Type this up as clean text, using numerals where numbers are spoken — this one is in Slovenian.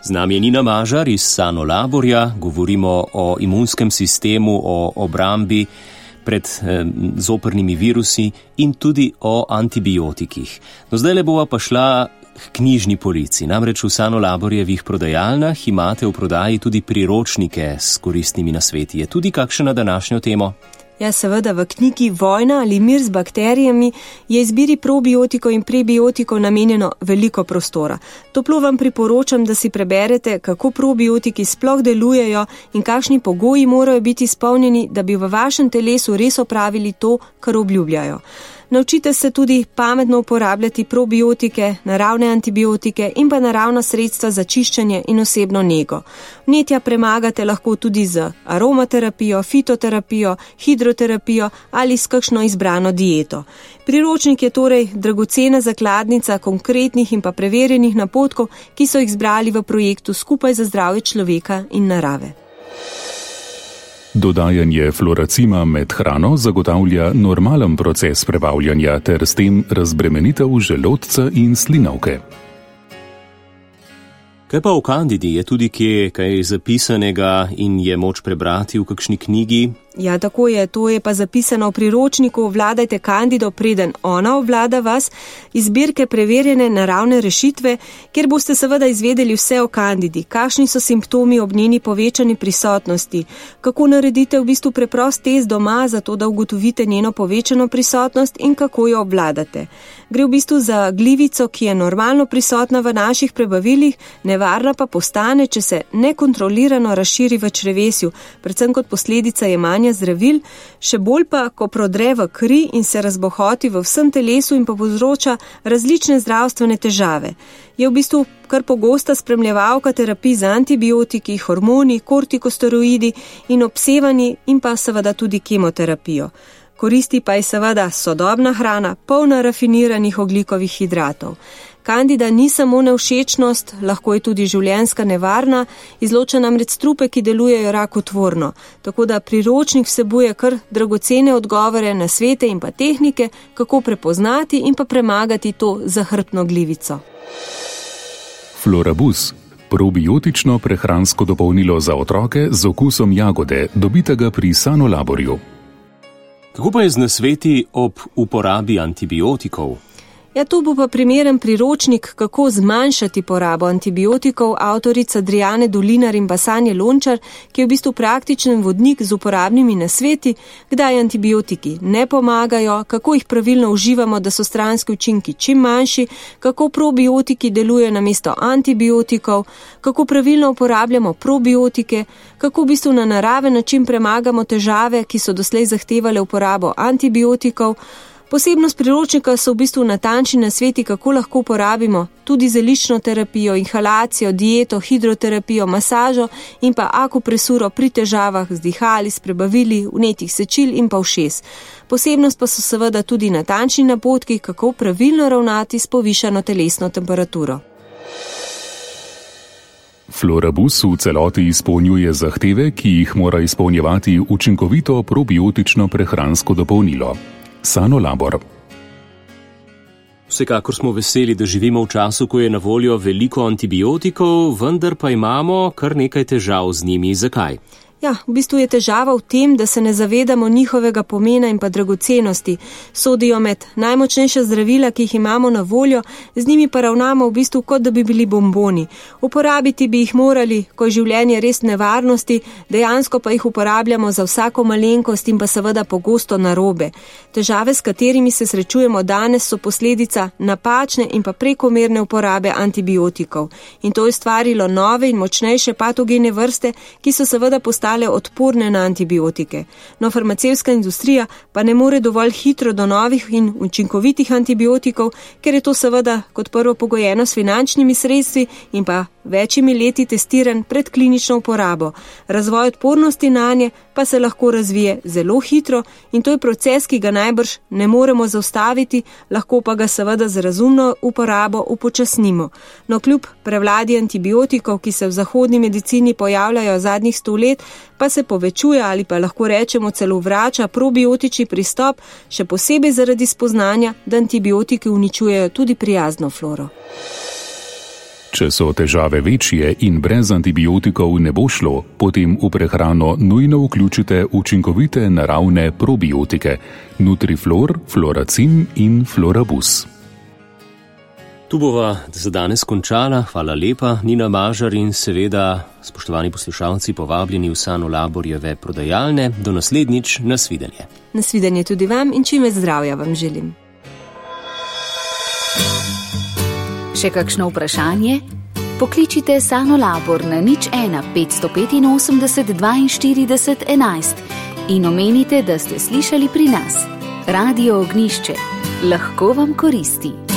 Z nami je Nina Mažar iz Sanolaborja, govorimo o imunskem sistemu, o obrambi pred zoprnimi virusi in tudi o antibiotikih. No, zdaj le bova pa šla k knjižni polici. Namreč v Sanolaborjevih prodajalnah imate v prodaji tudi priročnike s koristnimi nasveti. Je tudi kakšna na današnjo temo? Ja, seveda, v knjigi Vojna ali mir z bakterijami je izbiri probiotikov in prebiotikov namenjeno veliko prostora. Toplo vam priporočam, da si preberete, kako probiotiki sploh delujejo in kakšni pogoji morajo biti izpolnjeni, da bi v vašem telesu res opravili to, kar obljubljajo. Naučite se tudi pametno uporabljati probiotike, naravne antibiotike in pa naravna sredstva za čiščenje in osebno nego. Vnetja premagate lahko tudi z aromaterapijo, fitoterapijo, hidroterapijo ali s kakšno izbrano dieto. Priročnik je torej dragocena zakladnica konkretnih in pa preverjenih napotkov, ki so jih zbrali v projektu Skupaj za zdravje človeka in narave. Dodajanje fluoracima med hrano zagotavlja normalen proces prebavljanja ter s tem razbremenitev želodca in slinavke. Kaj pa o kandidi? Je tudi kaj zapisanega in je moč prebrati v kakšni knjigi? Ja, tako je. To je pa zapisano v priročniku Vladajte kandido, preden ona obvlada vas, izbirke preverjene naravne rešitve, kjer boste seveda izvedeli vse o kandidi, kakšni so simptomi ob njeni povečani prisotnosti, kako naredite v bistvu preprost test doma, zato da ugotovite njeno povečano prisotnost in kako jo obvladate. Gre v bistvu za glivico, ki je normalno prisotna v naših prebavilih, nevarna pa postane, če se nekontrolirano razširi v črevesju, predvsem kot posledica jemanja zdravil, še bolj pa, ko prodre v kri in se razbohoti v vsem telesu in pa povzroča različne zdravstvene težave. Je v bistvu kar pogosta spremljevalka terapij z antibiotiki, hormoni, kortikosteroidi in obsevanji in pa seveda tudi kemoterapijo. Koristi pa je seveda sodobna hrana, polna rafiniranih ogljikovih hidratov. Kandida ni samo nevšečnost, lahko je tudi življenjska nevarna, izloča namreč strupe, ki delujejo rakotvorno. Tako da priročnik vsebuje kar dragocene odgovore na svete in pa tehnike, kako prepoznati in pa premagati to zahrbtno glivico. Florabus. Probiotično prehransko dopolnilo za otroke z okusom jagode, dobitega pri Sanolaborju. Kako pa je z nasveti ob uporabi antibiotikov? Ja, tu bo pa primeren priročnik, kako zmanjšati porabo antibiotikov, avtorica Adriane Dolinar in Sanje Lončar, ki je v bistvu praktičen vodnik z uporabnimi nasveti, kdaj antibiotiki ne pomagajo, kako jih pravilno uživamo, da so stranski učinki čim manjši, kako probiotiki delujejo namesto antibiotikov, kako pravilno uporabljamo probiotike, kako v bistvu na naraven način premagamo težave, ki so doslej zahtevale uporabo antibiotikov. Posebnost priročnika so v bistvu natančni nasveti, kako lahko uporabimo tudi zelično terapijo, inhalacijo, dieto, hidroterapijo, masažo in pa akupresuro pri težavah z dihali, s prebavili, vnetih sečil in pa ušes. Posebnost pa so seveda tudi natančni napotki, kako pravilno ravnati s povišano telesno temperaturo. Florabus v celoti izpolnjuje zahteve, ki jih mora izpolnjevati učinkovito probiotično prehransko dopolnilo. Sanolabor. Vsekakor smo veseli, da živimo v času, ko je na voljo veliko antibiotikov, vendar pa imamo kar nekaj težav z njimi. Zakaj? Ja, v bistvu je težava v tem, da se ne zavedamo njihovega pomena in pa dragocenosti. Sodijo med najmočnejša zdravila, ki jih imamo na voljo, z njimi pa ravnamo v bistvu kot da bi bili bomboni. Uporabiti bi jih morali, ko je življenje res nevarnosti, dejansko pa jih uporabljamo za vsako malenkost in pa seveda pogosto narobe. Težave, s katerimi se srečujemo danes, so posledica napačne in pa prekomerne uporabe antibiotikov. In to je ustvarilo nove in močnejše patogene vrste, ki so seveda postale odporne na antibiotike. No, farmacevtska industrija pa ne more dovolj hitro do novih in učinkovitih antibiotikov, ker je to seveda kot prvo pogojeno s finančnimi sredstvi in pa večjimi leti testiran pred klinično uporabo. Razvoj odpornosti nanje pa se lahko razvije zelo hitro in to je proces, ki ga najbrž ne moremo zaustaviti, lahko pa ga seveda z razumno uporabo upočasnimo. No, kljub prevladi antibiotikov, ki se v zahodni medicini pojavljajo zadnjih 100 let, pa se povečuje ali pa lahko rečemo celo vrača probiotični pristop, še posebej zaradi spoznanja, da antibiotiki uničujejo tudi prijazno floro. Če so težave večje in brez antibiotikov ne bo šlo, potem v prehrano nujno vključite učinkovite naravne probiotike Nutriflor, Floracin in Florabus. Tu bova za danes končala. Hvala lepa, Nina Mažar, in seveda, spoštovani poslušalci, povabljeni v Sano Laborjeve prodajalne. Do naslednjič, nasvidenje. Nasvidenje tudi vam in čim več zdravja vam želim. Še kakšno vprašanje? Pokličite Sano Labor na 01 585 42 11 in omenite, da ste slišali pri nas. Radio Ognjišče. Lahko vam koristi.